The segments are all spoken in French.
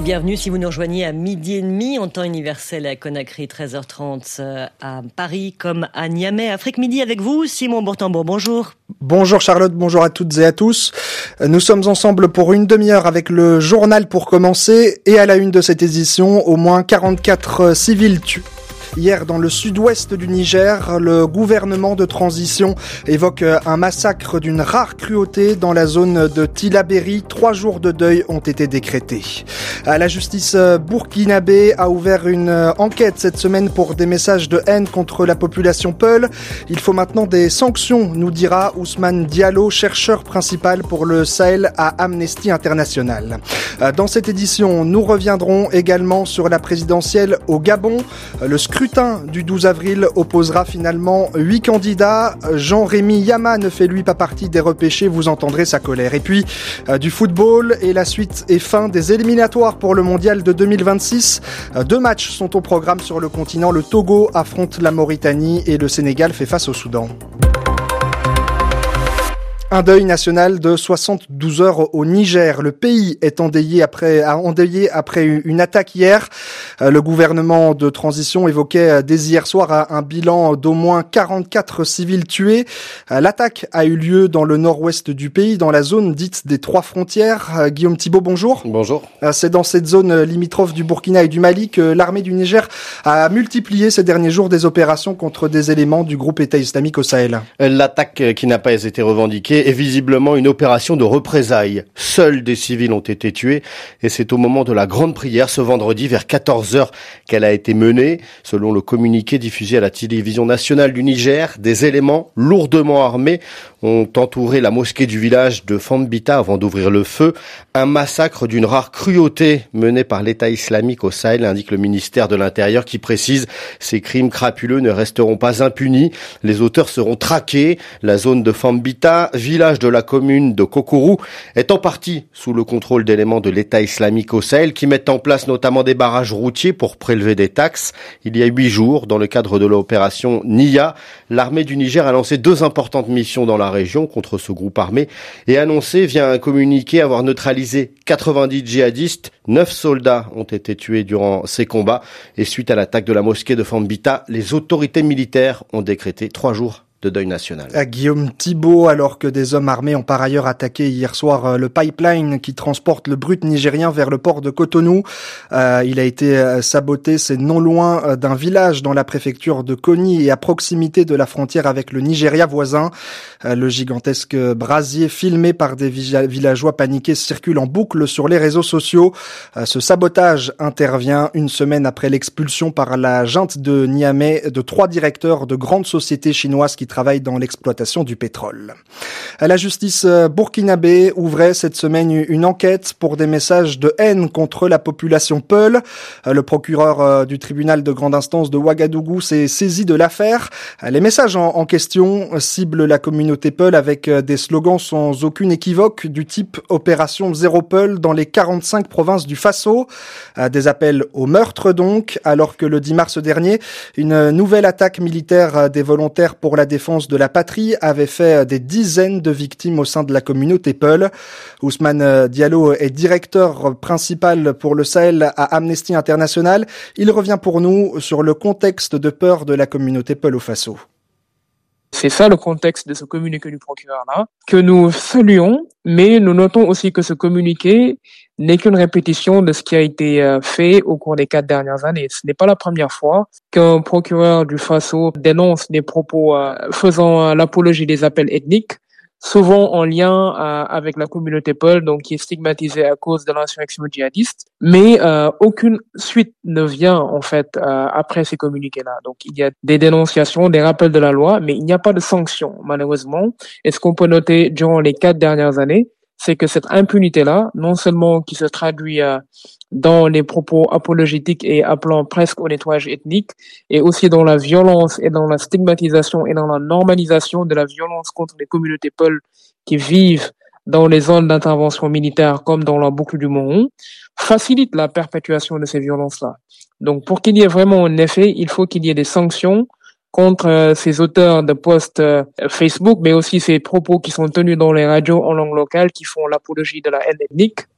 bienvenue si vous nous rejoignez à 12h30 en temps universel à Conakry, 13h30 à Paris comme à Niamey. Afrique Midi avec vous, Simon Bourtambour, bonjour. Bonjour Charlotte, bonjour à toutes et à tous. Nous sommes ensemble pour une demi-heure avec le journal pour commencer et à la une de cette édition, au moins 44 civils tués. Hier, dans le sud-ouest du Niger, le gouvernement de transition évoque un massacre d'une rare cruauté dans la zone de Tillabéri. 3 jours de deuil ont été décrétés. La justice burkinabé a ouvert une enquête cette semaine pour des messages de haine contre la population Peul. Il faut maintenant des sanctions, nous dira Ousmane Diallo, chercheur principal pour le Sahel à Amnesty International. Dans cette édition, nous reviendrons également sur la présidentielle au Gabon. Le scrutin du 12 avril opposera finalement 8 candidats. Jean-Rémy Yama ne fait lui pas partie des repêchés, vous entendrez sa colère. Et puis du football et la suite et fin des éliminatoires pour le mondial de 2026. 2 matchs sont au programme sur le continent. Le Togo affronte la Mauritanie et le Sénégal fait face au Soudan. Un deuil national de 72 heures au Niger. Le pays est endeuillé après une attaque hier. Le gouvernement de transition évoquait dès hier soir un bilan d'au moins 44 civils tués. L'attaque a eu lieu dans le nord-ouest du pays, dans la zone dite des 3 frontières. Guillaume Thibault, bonjour. Bonjour. C'est dans cette zone limitrophe du Burkina et du Mali que l'armée du Niger a multiplié ces derniers jours des opérations contre des éléments du groupe État islamique au Sahel. L'attaque qui n'a pas été revendiquée est visiblement une opération de représailles. Seuls des civils ont été tués et c'est au moment de la grande prière ce vendredi vers 14h qu'elle a été menée. Selon le communiqué diffusé à la télévision nationale du Niger, des éléments lourdement armés ont entouré la mosquée du village de Fambita avant d'ouvrir le feu. Un massacre d'une rare cruauté mené par l'État islamique au Sahel, indique le ministère de l'Intérieur qui précise ces crimes crapuleux ne resteront pas impunis. Les auteurs seront traqués. La zone de Fambita, village de la commune de Kokourou, est en partie sous le contrôle d'éléments de l'État islamique au Sahel qui mettent en place notamment des barrages routiers pour prélever des taxes. Il y a 8 jours, dans le cadre de l'opération Nia, l'armée du Niger a lancé 2 importantes missions dans la région contre ce groupe armé et annoncé via un communiqué avoir neutralisé 90 djihadistes. 9 soldats ont été tués durant ces combats et suite à l'attaque de la mosquée de Fambita, les autorités militaires ont décrété 3 jours de deuil national. À Guillaume Thibault, alors que des hommes armés ont par ailleurs attaqué hier soir le pipeline qui transporte le brut nigérien vers le port de Cotonou. Il a été saboté, c'est non loin d'un village dans la préfecture de Koni et à proximité de la frontière avec le Nigeria voisin. Le gigantesque brasier filmé par des villageois paniqués circule en boucle sur les réseaux sociaux. Ce sabotage intervient une semaine après l'expulsion par la junte de Niamey de 3 directeurs de grandes sociétés chinoises qui travaillent dans l'exploitation du pétrole. La justice burkinabé ouvrait cette semaine une enquête pour des messages de haine contre la population Peul. Le procureur du tribunal de grande instance de Ouagadougou s'est saisi de l'affaire. Les messages en question ciblent la communauté Peul avec des slogans sans aucune équivoque du type Opération Zéro Peul dans les 45 provinces du Faso. Des appels au meurtre donc, alors que le 10 mars dernier, une nouvelle attaque militaire des volontaires pour la défense de la patrie avait fait des dizaines de victimes au sein de la communauté Peul. Ousmane Diallo est directeur principal pour le Sahel à Amnesty International. Il revient pour nous sur le contexte de peur de la communauté Peul au Faso. C'est ça le contexte de ce communiqué du procureur-là, que nous saluons, mais nous notons aussi que ce communiqué n'est qu'une répétition de ce qui a été fait au cours des 4 dernières années. Ce n'est pas la première fois qu'un procureur du Faso dénonce des propos faisant l'apologie des appels ethniques, souvent en lien avec la communauté Peul, donc qui est stigmatisée à cause de l'insurrection djihadiste, mais aucune suite ne vient en fait après ces communiqués-là. Donc il y a des dénonciations, des rappels de la loi, mais il n'y a pas de sanctions malheureusement. Et ce qu'on peut noter durant les 4 dernières années, c'est que cette impunité-là, non seulement qui se traduit dans les propos apologétiques et appelant presque au nettoyage ethnique, et aussi dans la violence et dans la stigmatisation et dans la normalisation de la violence contre les communautés Peul qui vivent dans les zones d'intervention militaire comme dans la boucle du Mont, facilite la perpétuation de ces violences-là. Donc pour qu'il y ait vraiment un effet, il faut qu'il y ait des sanctions contre ces auteurs de posts Facebook, mais aussi ces propos qui sont tenus dans les radios en langue locale qui font l'apologie de la haine ethnique.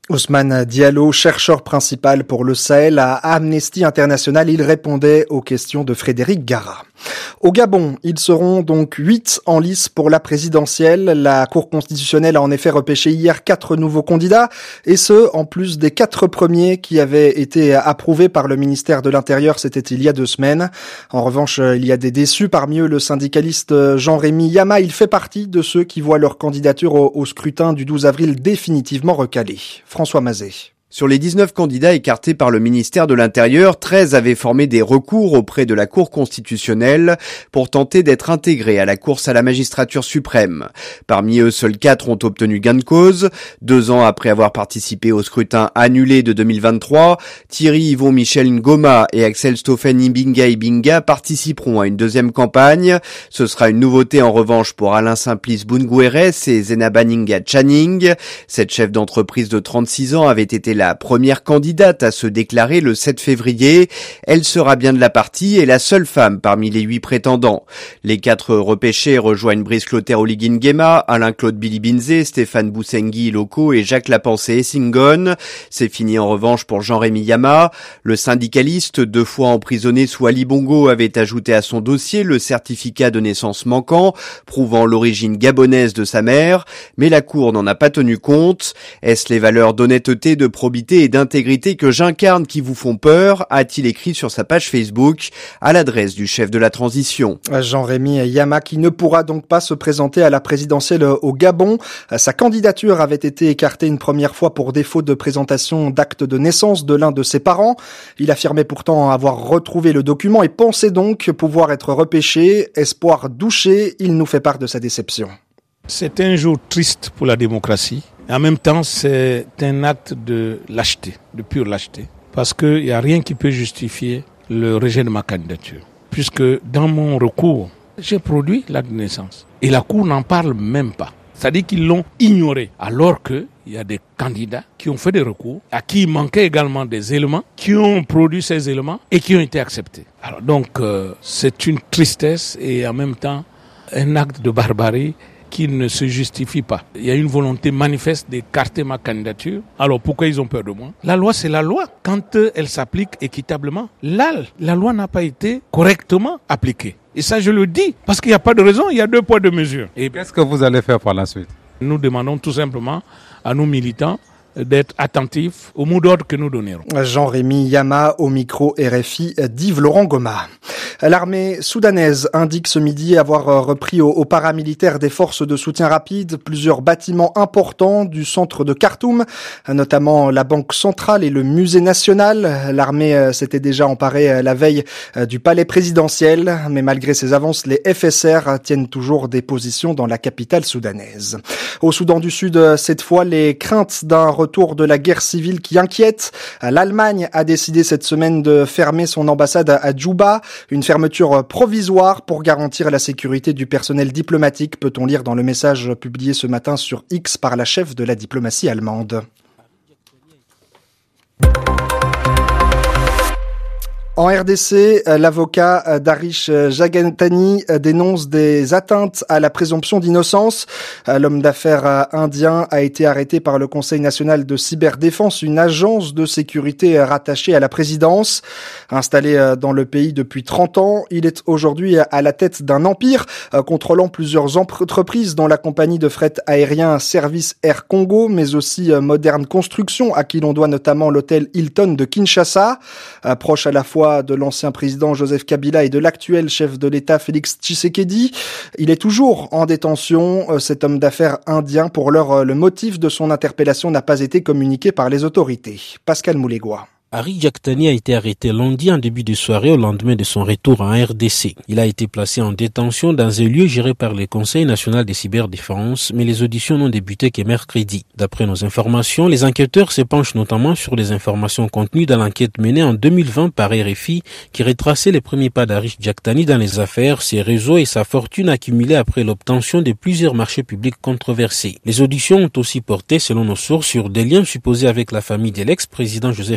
Ousmane Diallo, chercheur principal pour le Sahel à Amnesty International, il répondait aux questions de Frédéric Gara. Au Gabon, ils seront donc 8 en lice pour la présidentielle. La Cour constitutionnelle a en effet repêché hier 4 nouveaux candidats, et ce, en plus des 4 premiers qui avaient été approuvés par le ministère de l'Intérieur, c'était il y a 2 semaines. En revanche, il y a des déçus, parmi eux le syndicaliste Jean-Rémy Yama. Il fait partie de ceux qui voient leur candidature au scrutin du 12 avril définitivement recalée. François Mazet. Sur les 19 candidats écartés par le ministère de l'Intérieur, 13 avaient formé des recours auprès de la Cour constitutionnelle pour tenter d'être intégrés à la course à la magistrature suprême. Parmi eux, seuls 4 ont obtenu gain de cause. 2 ans après avoir participé au scrutin annulé de 2023, Thierry Yvon Michel Ngoma et Axel Stoffen Ibinga participeront à une deuxième campagne. Ce sera une nouveauté en revanche pour Alain Simplice Boungouérès et Zenabaninga Channing. Cette chef d'entreprise de 36 ans avait été la première candidate à se déclarer le 7 février. Elle sera bien de la partie et la seule femme parmi les 8 prétendants. Les 4 repêchés rejoignent Brice Clotaire Oligui Nguema, Alain-Claude Bilibinze, Stéphane Boussengui Iloko et Jacques Lapensée Essingone. C'est fini en revanche pour Jean-Rémy Yama. Le syndicaliste, 2 fois emprisonné sous Ali Bongo, avait ajouté à son dossier le certificat de naissance manquant, prouvant l'origine gabonaise de sa mère. Mais la Cour n'en a pas tenu compte. Est-ce les valeurs d'honnêteté, de probité et d'intégrité que j'incarne qui vous font peur, a-t-il écrit sur sa page Facebook à l'adresse du chef de la transition. Jean-Rémy Yama qui ne pourra donc pas se présenter à la présidentielle au Gabon. Sa candidature avait été écartée une première fois pour défaut de présentation d'acte de naissance de l'un de ses parents. Il affirmait pourtant avoir retrouvé le document et pensait donc pouvoir être repêché. Espoir douché, il nous fait part de sa déception. C'est un jour triste pour la démocratie. En même temps, c'est un acte de lâcheté, de pure lâcheté. Parce qu'il n'y a rien qui peut justifier le rejet de ma candidature. Puisque dans mon recours, j'ai produit l'acte de naissance. Et la Cour n'en parle même pas. C'est-à-dire qu'ils l'ont ignoré. Alors qu'il y a des candidats qui ont fait des recours, à qui il manquait également des éléments, qui ont produit ces éléments et qui ont été acceptés. Alors donc, c'est une tristesse et en même temps un acte de barbarie qui ne se justifie pas. Il y a une volonté manifeste d'écarter ma candidature. Alors pourquoi ils ont peur de moi ? La loi, c'est la loi. Quand elle s'applique équitablement, là, la loi n'a pas été correctement appliquée. Et ça, je le dis, parce qu'il n'y a pas de raison, il y a 2 poids, 2 mesures. Et qu'est-ce que vous allez faire par la suite ? Nous demandons tout simplement à nos militants d'être attentifs au mot d'ordre que nous donnerons. Jean-Rémy Yama au micro RFI d'Yves Laurent Goma. L'armée soudanaise indique ce midi avoir repris aux paramilitaires des forces de soutien rapide plusieurs bâtiments importants du centre de Khartoum, notamment la Banque centrale et le musée national. L'armée s'était déjà emparée la veille du palais présidentiel, mais malgré ces avances, les FSR tiennent toujours des positions dans la capitale soudanaise. Au Soudan du Sud, cette fois, les craintes d'un retour de la guerre civile qui inquiète. L'Allemagne a décidé cette semaine de fermer son ambassade à Djouba, une fermeture provisoire pour garantir la sécurité du personnel diplomatique, peut-on lire dans le message publié ce matin sur X par la chef de la diplomatie allemande. En RDC, l'avocat d'Arish Jagantani dénonce des atteintes à la présomption d'innocence. L'homme d'affaires indien a été arrêté par le Conseil national de cyberdéfense, une agence de sécurité rattachée à la présidence. Installé dans le pays depuis 30 ans, il est aujourd'hui à la tête d'un empire, contrôlant plusieurs entreprises dont la compagnie de fret aérien Service Air Congo, mais aussi Modern Construction, à qui l'on doit notamment l'hôtel Hilton de Kinshasa, proche à la fois de l'ancien président Joseph Kabila et de l'actuel chef de l'État Félix Tshisekedi. Il est toujours en détention, cet homme d'affaires indien. Pour l'heure, le motif de son interpellation n'a pas été communiqué par les autorités. Pascal Moulégois. Arish Jagantani a été arrêté lundi en début de soirée au lendemain de son retour en RDC. Il a été placé en détention dans un lieu géré par le Conseil national de cyberdéfense, mais les auditions n'ont débuté que mercredi. D'après nos informations, les enquêteurs se penchent notamment sur les informations contenues dans l'enquête menée en 2020 par RFI qui retraçait les premiers pas d'Arish Jagantani dans les affaires, ses réseaux et sa fortune accumulée après l'obtention de plusieurs marchés publics controversés. Les auditions ont aussi porté, selon nos sources, sur des liens supposés avec la famille de l'ex-président Joseph Kabila,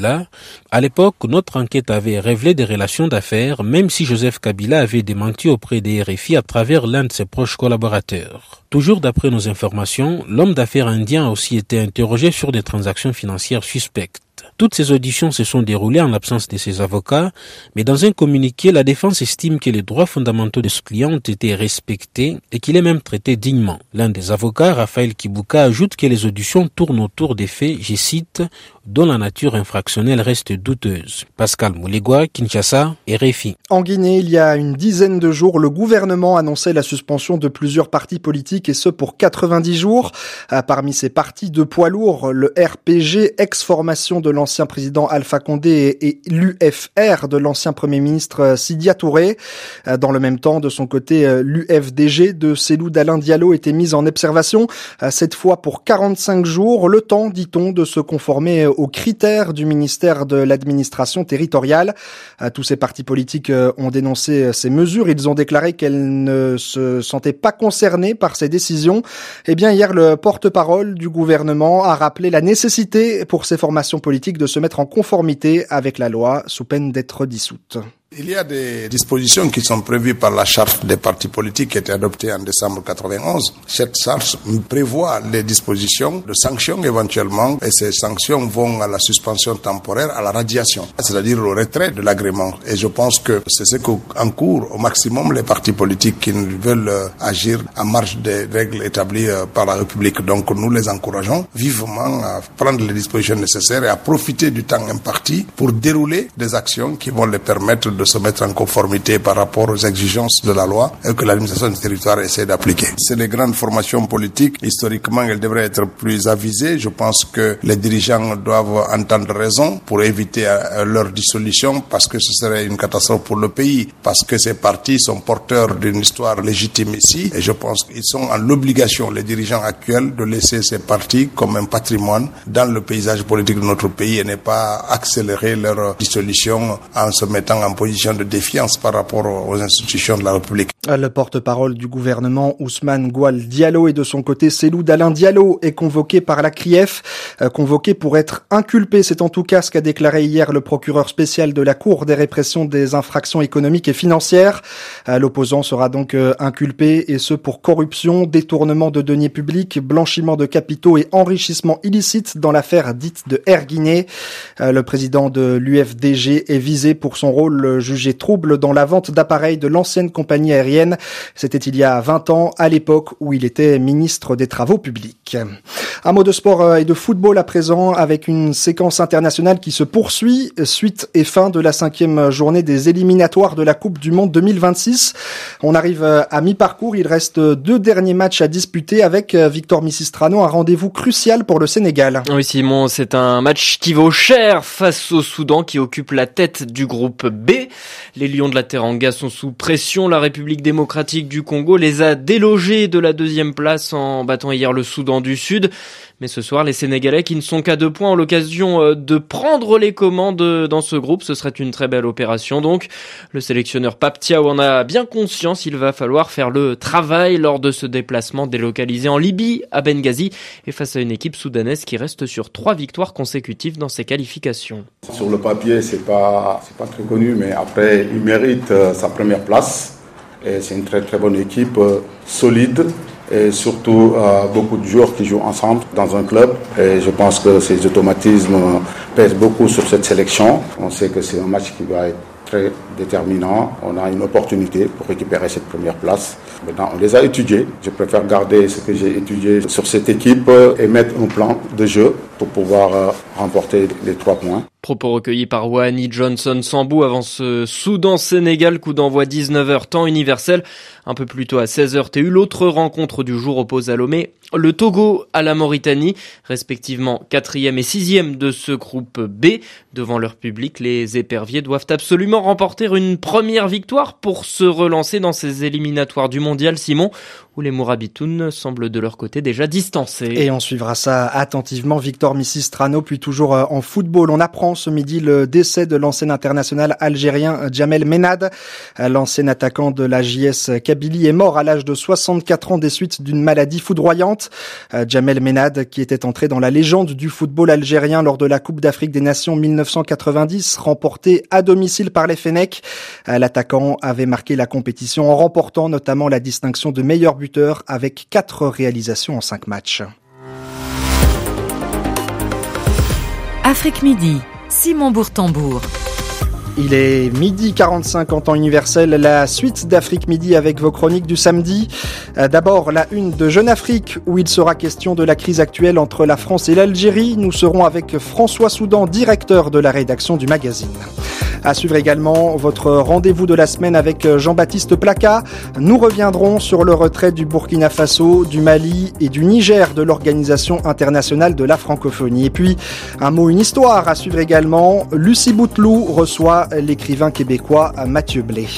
Kabila. À l'époque, notre enquête avait révélé des relations d'affaires, même si Joseph Kabila avait démenti auprès des RFI à travers l'un de ses proches collaborateurs. Toujours d'après nos informations, l'homme d'affaires indien a aussi été interrogé sur des transactions financières suspectes. Toutes ces auditions se sont déroulées en l'absence de ses avocats, mais dans un communiqué, la défense estime que les droits fondamentaux de ce client ont été respectés et qu'il est même traité dignement. L'un des avocats, Raphaël Kibuka, ajoute que les auditions tournent autour des faits, je cite, dont la nature infractionnelle reste douteuse. Pascal Moulegua, Kinshasa, RFI. En Guinée, il y a une dizaine de jours, le gouvernement annonçait la suspension de plusieurs partis politiques et ce pour 90 jours. Parmi ces partis de poids lourds, le RPG, ex-formation de l'ancien président Alpha Condé et l'UFR de l'ancien premier ministre Sidya Touré. Dans le même temps, de son côté, l'UFDG de Cellou Dalein Diallo était mise en observation, cette fois pour 45 jours, le temps, dit-on, de se conformer aux critères du ministère de l'administration territoriale. Tous ces partis politiques ont dénoncé ces mesures. Ils ont déclaré qu'elles ne se sentaient pas concernées par ces décisions. Eh bien, hier, le porte-parole du gouvernement a rappelé la nécessité pour ces formations politiques de se mettre en conformité avec la loi sous peine d'être dissoutes. Il y a des dispositions qui sont prévues par la charte des partis politiques qui a été adoptée en décembre 91. Cette charte prévoit les dispositions de sanctions éventuellement et ces sanctions vont à la suspension temporaire, à la radiation, c'est-à-dire au retrait de l'agrément. Et je pense que c'est ce qu'encourent au maximum les partis politiques qui veulent agir en marge des règles établies par la République. Donc nous les encourageons vivement à prendre les dispositions nécessaires et à profiter du temps imparti pour dérouler des actions qui vont les permettre de se mettre en conformité par rapport aux exigences de la loi et que l'administration du territoire essaie d'appliquer. C'est les grandes formations politiques. Historiquement, elles devraient être plus avisées. Je pense que les dirigeants doivent entendre raison pour éviter leur dissolution parce que ce serait une catastrophe pour le pays, parce que ces partis sont porteurs d'une histoire légitime ici et je pense qu'ils sont en l'obligation, les dirigeants actuels, de laisser ces partis comme un patrimoine dans le paysage politique de notre pays et ne pas accélérer leur dissolution en se mettant en position de défiance par rapport aux institutions de la République. Le porte-parole du gouvernement, Ousmane Goual Diallo, et de son côté, Cellou Dalein Diallo est convoqué par la CRIEF, convoqué pour être inculpé. C'est en tout cas ce qu'a déclaré hier le procureur spécial de la Cour des répressions des infractions économiques et financières. L'opposant sera donc inculpé, et ce pour corruption, détournement de deniers publics, blanchiment de capitaux et enrichissement illicite dans l'affaire dite de Air Guinée. Le président de l'UFDG est visé pour son rôle jugé trouble dans la vente d'appareils de l'ancienne compagnie aérienne. C'était il y a 20 ans, à l'époque où il était ministre des Travaux publics. Un mot de sport et de football à présent, avec une séquence internationale qui se poursuit, suite et fin de la 5e journée des éliminatoires de la Coupe du Monde 2026. On arrive à mi-parcours, il reste 2 derniers matchs à disputer avec Victor Misistrano, un rendez-vous crucial pour le Sénégal. Oui Simon, c'est un match qui vaut cher face au Soudan qui occupe la tête du groupe B. Les Lions de la Teranga sont sous pression. La République démocratique du Congo les a délogés de la 2e place en battant hier le Soudan du Sud. Mais ce soir, les Sénégalais qui ne sont qu'à 2 points ont l'occasion de prendre les commandes dans ce groupe. Ce serait une très belle opération donc. Le sélectionneur Pape Thiaw en a bien conscience. Il va falloir faire le travail lors de ce déplacement délocalisé en Libye, à Benghazi, et face à une équipe soudanaise qui reste sur 3 victoires consécutives dans ses qualifications. Sur le papier, c'est pas très connu, mais après, il mérite sa première place. Et c'est une très très bonne équipe, solide. Et surtout beaucoup de joueurs qui jouent ensemble dans un club. Et je pense que ces automatismes pèsent beaucoup sur cette sélection. On sait que c'est un match qui va être très déterminant. On a une opportunité pour récupérer cette première place. Maintenant, on les a étudiés. Je préfère garder ce que j'ai étudié sur cette équipe et mettre un plan de jeu pour pouvoir remporter les 3 points. Propos recueillis par Wahani Johnson Sambou avant ce Soudan-Sénégal, coup d'envoi 19h temps universel. Un peu plus tôt à 16h TU, l'autre rencontre du jour oppose à Lomé le Togo à la Mauritanie, respectivement 4e et 6e de ce groupe B. Devant leur public, les éperviers doivent absolument remporter une première victoire pour se relancer dans ces éliminatoires du mondial, Simon, où les Mourabitounes semblent de leur côté déjà distancés. Et on suivra ça attentivement. Victor Missistrano, puis toujours en football. On apprend ce midi le décès de l'ancien international algérien Djamel Menad. L'ancien attaquant de la JS Kabylie est mort à l'âge de 64 ans des suites d'une maladie foudroyante. Djamel Menad, qui était entré dans la légende du football algérien lors de la Coupe d'Afrique des Nations 1990, remportée à domicile par les Fennecs. L'attaquant avait marqué la compétition en remportant notamment la distinction de meilleur buteur avec 4 réalisations en 5 matchs. Afrique Midi, Simon Bourtambour. Il est 12h45 en temps universel, la suite d'Afrique Midi avec vos chroniques du samedi. D'abord, la une de Jeune Afrique, où il sera question de la crise actuelle entre la France et l'Algérie. Nous serons avec François Soudan, directeur de la rédaction du magazine. À suivre également votre rendez-vous de la semaine avec Jean-Baptiste Placa. Nous reviendrons sur le retrait du Burkina Faso, du Mali et du Niger de l'Organisation internationale de la francophonie. Et puis, un mot, une histoire à suivre également. Lucie Bouteloup reçoit l'écrivain québécois Mathieu Blais.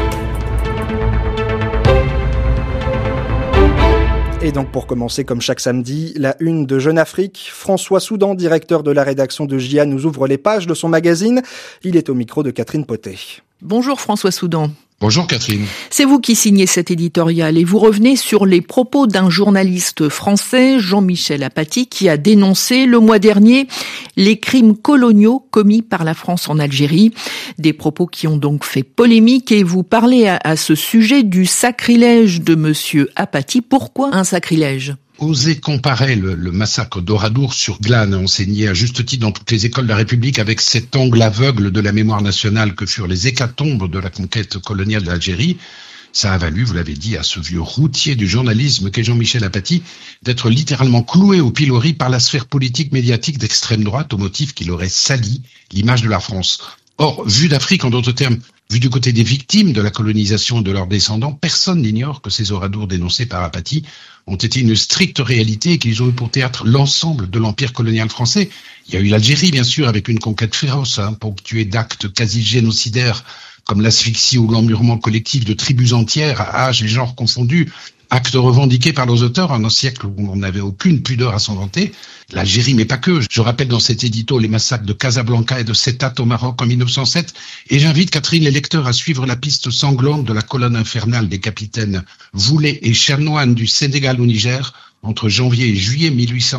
Et donc pour commencer, comme chaque samedi, la une de Jeune Afrique. François Soudan, directeur de la rédaction de JA, nous ouvre les pages de son magazine. Il est au micro de Catherine Potet. Bonjour François Soudan. Bonjour Catherine. C'est vous qui signez cet éditorial et vous revenez sur les propos d'un journaliste français, Jean-Michel Apathy, qui a dénoncé le mois dernier les crimes coloniaux commis par la France en Algérie. Des propos qui ont donc fait polémique et vous parlez à ce sujet du sacrilège de monsieur Apathy. Pourquoi un sacrilège ? Oser comparer le massacre d'Oradour sur Glane, enseigné à juste titre dans toutes les écoles de la République, avec cet angle aveugle de la mémoire nationale que furent les hécatombes de la conquête coloniale d'Algérie, ça a valu, vous l'avez dit, à ce vieux routier du journalisme qu'est Jean-Michel Apathy, d'être littéralement cloué au pilori par la sphère politique médiatique d'extrême droite au motif qu'il aurait sali l'image de la France. Or, vu d'Afrique, en d'autres termes, vu du côté des victimes de la colonisation et de leurs descendants, personne n'ignore que ces oradours dénoncés par Apathy ont été une stricte réalité et qu'ils ont eu pour théâtre l'ensemble de l'empire colonial français. Il y a eu l'Algérie, bien sûr, avec une conquête féroce, ponctuée d'actes quasi génocidaires, comme l'asphyxie ou l'emmurement collectif de tribus entières, âge et genre confondus, actes revendiqués par leurs auteurs en un siècle où on n'avait aucune pudeur à s'en vanter. L'Algérie, mais pas que. Je rappelle dans cet édito les massacres de Casablanca et de Settat au Maroc en 1907. Et j'invite Catherine les lecteurs à suivre la piste sanglante de la colonne infernale des capitaines Voulet et Chernoine du Sénégal au Niger entre janvier et juillet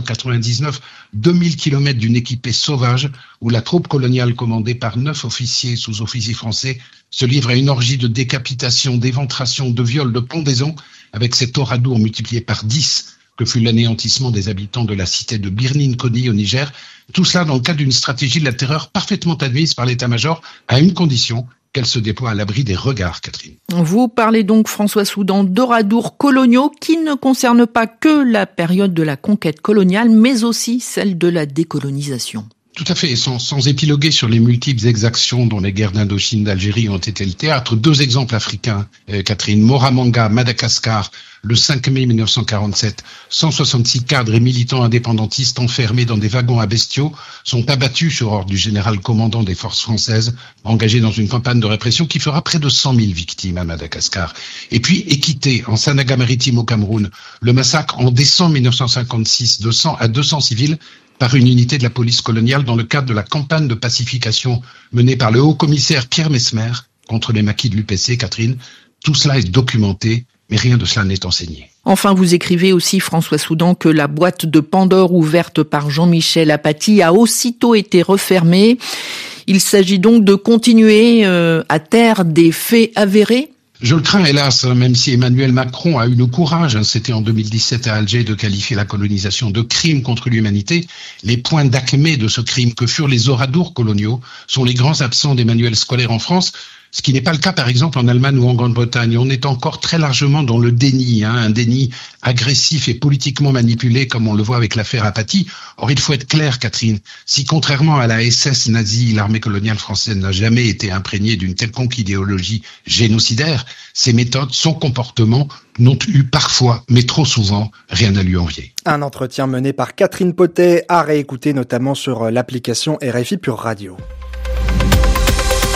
1899, 2000 kilomètres d'une équipée sauvage où la troupe coloniale commandée par 9 officiers et sous-officiers français se livre à une orgie de décapitation, d'éventration, de viol, de pendaison avec cet oradour multiplié par 10 que fut l'anéantissement des habitants de la cité de Birnin-Koni au Niger. Tout cela dans le cadre d'une stratégie de la terreur parfaitement admise par l'état-major à une condition, qu'elle se déploie à l'abri des regards, Catherine. Vous parlez donc, François Soudan, d'oradours coloniaux qui ne concernent pas que la période de la conquête coloniale, mais aussi celle de la décolonisation. Tout à fait, sans épiloguer sur les multiples exactions dont les guerres d'Indochine d'Algérie ont été le théâtre, 2 exemples africains, Catherine. Moramanga, Madagascar, le 5 mai 1947, 166 cadres et militants indépendantistes enfermés dans des wagons à bestiaux sont abattus sur ordre du général commandant des forces françaises, engagé dans une campagne de répression qui fera près de 100 000 victimes à Madagascar. Et puis, Équité, en Sanaga-Maritime au Cameroun, le massacre en décembre 1956 à 200 civils par une unité de la police coloniale dans le cadre de la campagne de pacification menée par le haut-commissaire Pierre Messmer contre les maquis de l'UPC, Catherine. Tout cela est documenté, mais rien de cela n'est enseigné. Enfin, vous écrivez aussi, François Soudan, que la boîte de Pandore ouverte par Jean-Michel Apathy a aussitôt été refermée. Il s'agit donc de continuer à taire des faits avérés ? Je le crains, hélas, même si Emmanuel Macron a eu le courage, c'était en 2017 à Alger, de qualifier la colonisation de crime contre l'humanité. Les points d'acmé de ce crime que furent les oradours coloniaux sont les grands absents des manuels scolaires en France, ce qui n'est pas le cas, par exemple, en Allemagne ou en Grande-Bretagne. On est encore très largement dans le déni, un déni agressif et politiquement manipulé, comme on le voit avec l'affaire Apathy. Or, il faut être clair, Catherine, si contrairement à la SS nazie, l'armée coloniale française n'a jamais été imprégnée d'une quelconque idéologie génocidaire, ses méthodes, son comportement n'ont eu parfois, mais trop souvent, rien à lui envier. Un entretien mené par Catherine Potet, à réécouter notamment sur l'application RFI Pure Radio.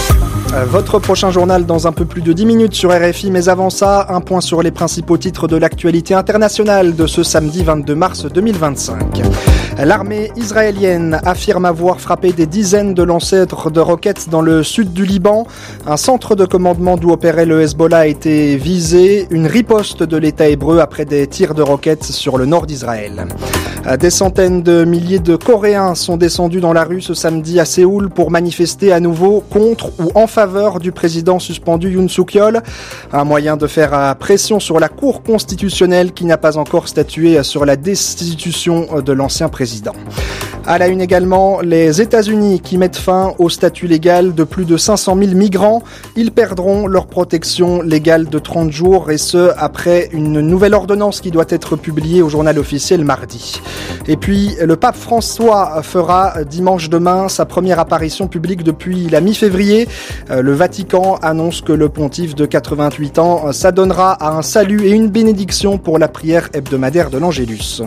Votre prochain journal dans un peu plus de 10 minutes sur RFI, mais avant ça, un point sur les principaux titres de l'actualité internationale de ce samedi 22 mars 2025. L'armée israélienne affirme avoir frappé des dizaines de lanceurs de roquettes dans le sud du Liban. Un centre de commandement d'où opérait le Hezbollah a été visé. Une riposte de l'État hébreu après des tirs de roquettes sur le nord d'Israël. Des centaines de milliers de Coréens sont descendus dans la rue ce samedi à Séoul pour manifester à nouveau contre ou en faveur du président suspendu Yoon Suk-yeol. Un moyen de faire pression sur la Cour constitutionnelle qui n'a pas encore statué sur la destitution de l'ancien président. À la une également, les États-Unis qui mettent fin au statut légal de plus de 500 000 migrants. Ils perdront leur protection légale de 30 jours et ce, après une nouvelle ordonnance qui doit être publiée au journal officiel mardi. Et puis, le pape François fera dimanche demain sa première apparition publique depuis la mi-février. Le Vatican annonce que le pontife de 88 ans s'adonnera à un salut et une bénédiction pour la prière hebdomadaire de l'Angélus.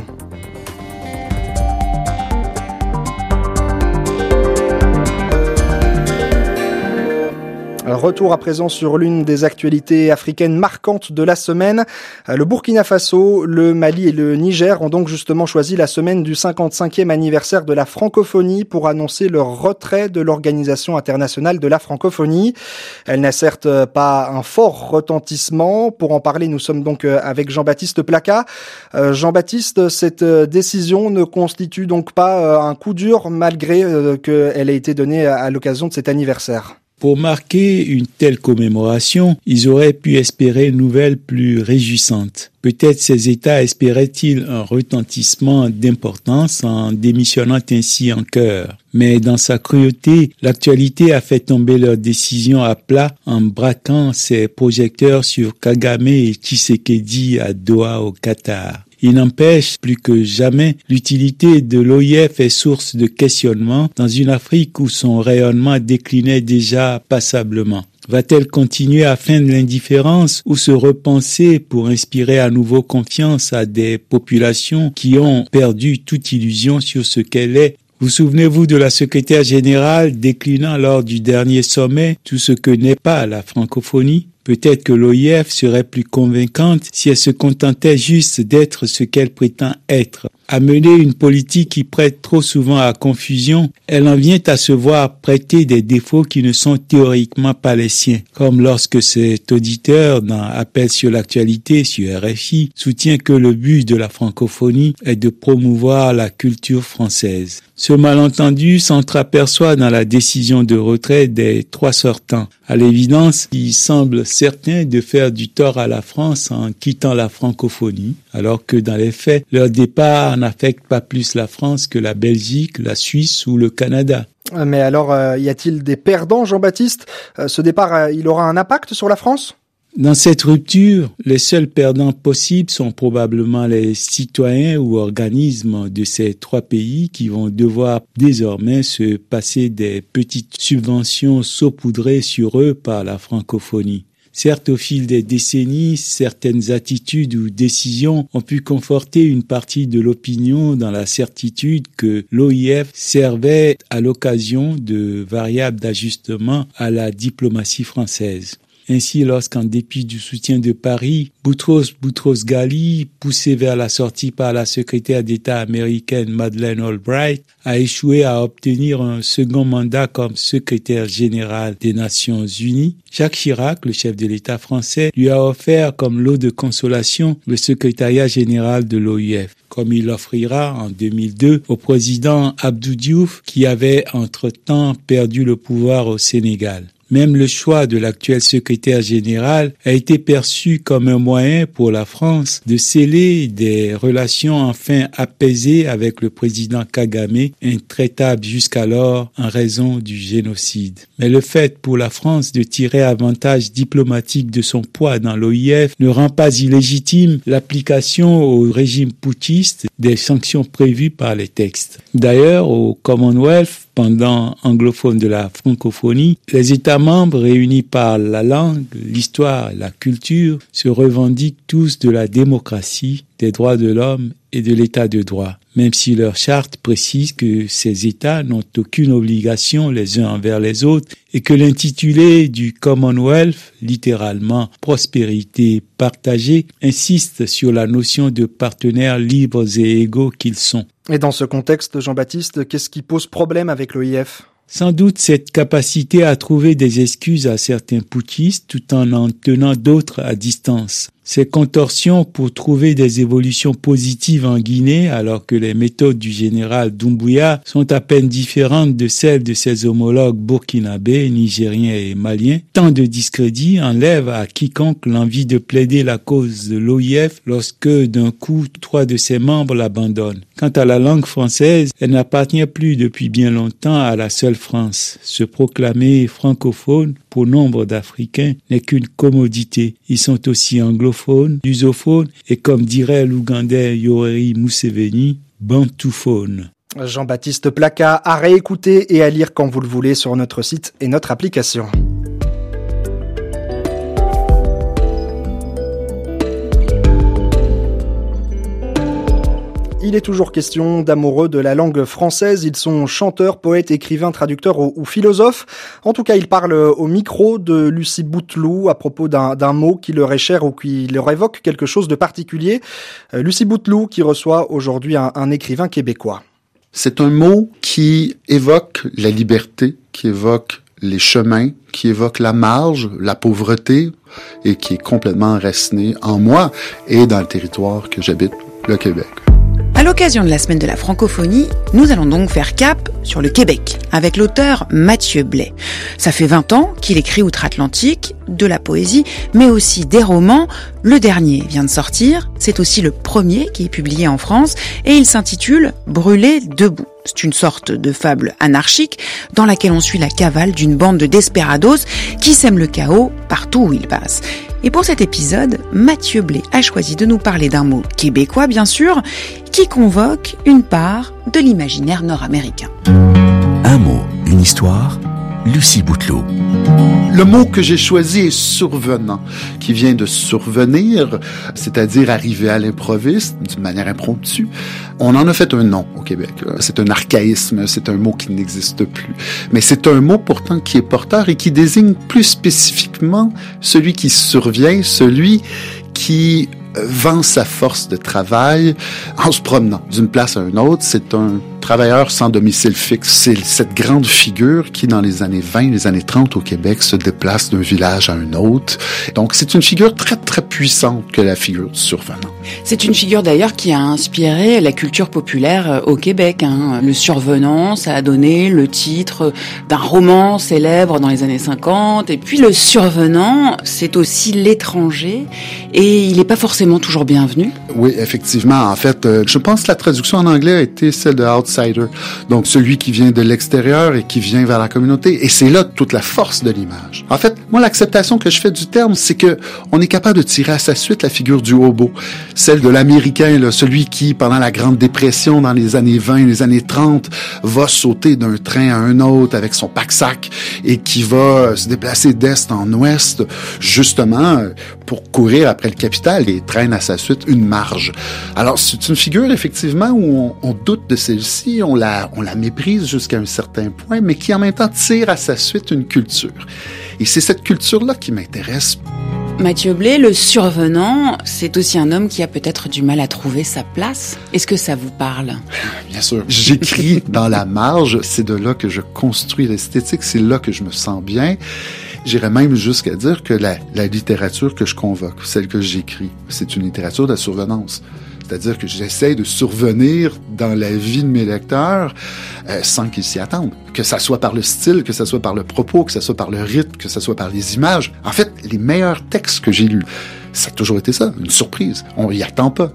Retour à présent sur l'une des actualités africaines marquantes de la semaine. Le Burkina Faso, le Mali et le Niger ont donc justement choisi la semaine du 55e anniversaire de la francophonie pour annoncer leur retrait de l'Organisation internationale de la francophonie. Elle n'a certes pas un fort retentissement. Pour en parler, nous sommes donc avec Jean-Baptiste Placa. Jean-Baptiste, cette décision ne constitue donc pas un coup dur malgré qu'elle ait été donnée à l'occasion de cet anniversaire. Pour marquer une telle commémoration, ils auraient pu espérer une nouvelle plus réjouissante. Peut-être ces États espéraient-ils un retentissement d'importance en démissionnant ainsi en chœur. Mais dans sa cruauté, l'actualité a fait tomber leur décision à plat en braquant ses projecteurs sur Kagame et Tshisekedi à Doha au Qatar. Il n'empêche plus que jamais, l'utilité de l'OIF est source de questionnement dans une Afrique où son rayonnement déclinait déjà passablement. Va-t-elle continuer à feindre l'indifférence ou se repenser pour inspirer à nouveau confiance à des populations qui ont perdu toute illusion sur ce qu'elle est? Vous souvenez-vous de la secrétaire générale déclinant lors du dernier sommet tout ce que n'est pas la francophonie? Peut-être que l'OIF serait plus convaincante si elle se contentait juste d'être ce qu'elle prétend être. À mener une politique qui prête trop souvent à confusion, elle en vient à se voir prêter des défauts qui ne sont théoriquement pas les siens. Comme lorsque cet auditeur, dans Appel sur l'actualité sur RFI, soutient que le but de la francophonie est de promouvoir la culture française. Ce malentendu s'entreaperçoit dans la décision de retrait des 3 sortants. À l'évidence, il semble certain de faire du tort à la France en quittant la francophonie, alors que dans les faits, leur départ n'affecte pas plus la France que la Belgique, la Suisse ou le Canada. Mais alors, y a-t-il des perdants, Jean-Baptiste? Ce départ, il aura un impact sur la France ? Dans cette rupture, les seuls perdants possibles sont probablement les citoyens ou organismes de ces 3 pays qui vont devoir désormais se passer des petites subventions saupoudrées sur eux par la francophonie. Certes, au fil des décennies, certaines attitudes ou décisions ont pu conforter une partie de l'opinion dans la certitude que l'OIF servait à l'occasion de variables d'ajustement à la diplomatie française. Ainsi, lorsqu'en dépit du soutien de Paris, Boutros-Ghali, poussé vers la sortie par la secrétaire d'État américaine Madeleine Albright, a échoué à obtenir un second mandat comme secrétaire général des Nations Unies, Jacques Chirac, le chef de l'État français, lui a offert comme lot de consolation le secrétariat général de l'OIF, comme il l'offrira en 2002 au président Abdou Diouf qui avait entre-temps perdu le pouvoir au Sénégal. Même le choix de l'actuel secrétaire général a été perçu comme un moyen pour la France de sceller des relations enfin apaisées avec le président Kagame, intraitable jusqu'alors en raison du génocide. Mais le fait pour la France de tirer avantage diplomatique de son poids dans l'OIF ne rend pas illégitime l'application au régime putschiste des sanctions prévues par les textes. D'ailleurs, au Commonwealth, pendant anglophone de la francophonie, les États membres réunis par la langue, l'histoire et la culture se revendiquent tous de la démocratie, des droits de l'homme et de l'état de droit, même si leur charte précise que ces États n'ont aucune obligation les uns envers les autres et que l'intitulé du Commonwealth, littéralement prospérité partagée, insiste sur la notion de partenaires libres et égaux qu'ils sont. Et dans ce contexte, Jean-Baptiste, qu'est-ce qui pose problème avec l'OIF ? Sans doute cette capacité à trouver des excuses à certains putschistes tout en tenant d'autres à distance. Ces contorsions pour trouver des évolutions positives en Guinée alors que les méthodes du général Doumbouya sont à peine différentes de celles de ses homologues burkinabés, nigériens et maliens, tant de discrédit enlève à quiconque l'envie de plaider la cause de l'OIF lorsque d'un coup 3 de ses membres l'abandonnent. Quant à la langue française, elle n'appartient plus depuis bien longtemps à la seule France. Se proclamer francophone pour nombre d'Africains n'est qu'une commodité. Ils sont aussi anglophones, lusophones et, comme dirait l'Ougandais Yoweri Museveni, bantouphone. Jean-Baptiste Placat à réécouter et à lire quand vous le voulez sur notre site et notre application. Il est toujours question d'amoureux de la langue française. Ils sont chanteurs, poètes, écrivains, traducteurs ou philosophes. En tout cas, ils parlent au micro de Lucie Bouteloup à propos d'un mot qui leur est cher ou qui leur évoque quelque chose de particulier. Lucie Bouteloup qui reçoit aujourd'hui un écrivain québécois. C'est un mot qui évoque la liberté, qui évoque les chemins, qui évoque la marge, la pauvreté et qui est complètement enraciné en moi et dans le territoire que j'habite, le Québec. À l'occasion de la semaine de la francophonie, nous allons donc faire cap sur le Québec avec l'auteur Mathieu Blais. Ça fait 20 ans qu'il écrit outre-Atlantique, de la poésie, mais aussi des romans. Le dernier vient de sortir, c'est aussi le premier qui est publié en France et il s'intitule « Brûler debout ». C'est une sorte de fable anarchique dans laquelle on suit la cavale d'une bande de desperados qui sèment le chaos partout où ils passent. Et pour cet épisode, Mathieu Blais a choisi de nous parler d'un mot québécois, bien sûr, qui convoque une part de l'imaginaire nord-américain. Un mot, une histoire, Lucie Bouteloup. Le mot que j'ai choisi est survenant, qui vient de survenir, c'est-à-dire arriver à l'improviste, d'une manière impromptue. On en a fait un nom au Québec. C'est un archaïsme, c'est un mot qui n'existe plus. Mais c'est un mot pourtant qui est porteur et qui désigne plus spécifiquement celui qui survient, celui qui vend sa force de travail en se promenant d'une place à une autre. C'est un travailleur sans domicile fixe. C'est cette grande figure qui, dans les années 20, les années 30 au Québec, se déplace d'un village à un autre. Donc, c'est une figure très, très puissante que la figure du survenant. C'est une figure d'ailleurs qui a inspiré la culture populaire au Québec. Le survenant, ça a donné le titre d'un roman célèbre dans les années 50. Et puis le survenant, c'est aussi l'étranger. Et il n'est pas forcément toujours bienvenu. Oui, effectivement. En fait, je pense que la traduction en anglais a été celle de outsider. Donc, celui qui vient de l'extérieur et qui vient vers la communauté. Et c'est là toute la force de l'image. En fait, moi, l'acceptation que je fais du terme, c'est que on est capable de tirer à sa suite la figure du hobo. Celle de l'Américain, là, celui qui, pendant la Grande Dépression, dans les années 20, les années 30, va sauter d'un train à un autre avec son pack-sac et qui va se déplacer d'est en ouest, justement, pour courir après le capital et traîne à sa suite une marge. Alors, c'est une figure, effectivement, où on doute de celle-ci, on la méprise jusqu'à un certain point, mais qui en même temps tire à sa suite une culture. Et c'est cette culture-là qui m'intéresse. Mathieu Blais, le survenant, c'est aussi un homme qui a peut-être du mal à trouver sa place. Est-ce que ça vous parle? Bien sûr. J'écris dans la marge, c'est de là que je construis l'esthétique, c'est là que je me sens bien. J'irais même jusqu'à dire que la littérature que je convoque, celle que j'écris, c'est une littérature de la survenance. C'est-à-dire que j'essaie de survenir dans la vie de mes lecteurs sans qu'ils s'y attendent. Que ça soit par le style, que ça soit par le propos, que ça soit par le rythme, que ça soit par les images. En fait, les meilleurs textes que j'ai lus, ça a toujours été ça, une surprise. On y attend pas.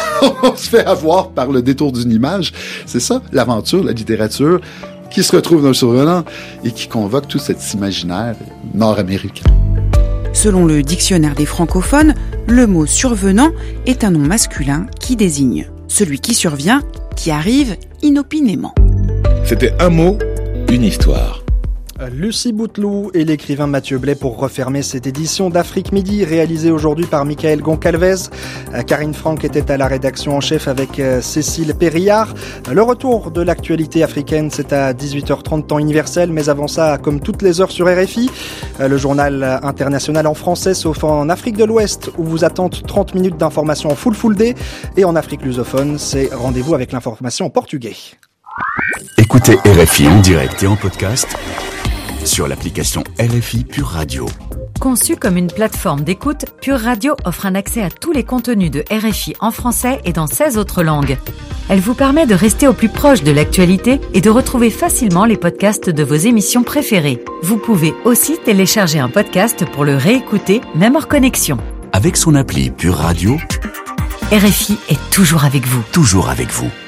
On se fait avoir par le détour d'une image. C'est ça, l'aventure, la littérature, qui se retrouve dans le survenant et qui convoque tout cet imaginaire nord-américain. Selon le dictionnaire des francophones, le mot survenant est un nom masculin qui désigne celui qui survient, qui arrive inopinément. C'était un mot, une histoire. Lucie Bouteloup et l'écrivain Mathieu Blais pour refermer cette édition d'Afrique Midi réalisée aujourd'hui par Michael Goncalves. Karine Franck était à la rédaction en chef avec Cécile Périllard. Le retour de l'actualité africaine, c'est à 18h30 temps universel, mais avant ça, comme toutes les heures sur RFI, le journal international en français, sauf en Afrique de l'Ouest où vous attendent 30 minutes d'information en full day, et en Afrique lusophone, c'est rendez-vous avec l'information en portugais. Écoutez RFI en direct et en podcast sur l'application RFI Pure Radio. Conçue comme une plateforme d'écoute, Pure Radio offre un accès à tous les contenus de RFI en français et dans 16 autres langues. Elle vous permet de rester au plus proche de l'actualité et de retrouver facilement les podcasts de vos émissions préférées. Vous pouvez aussi télécharger un podcast pour le réécouter, même hors connexion. Avec son appli Pure Radio, RFI est toujours avec vous. Toujours avec vous.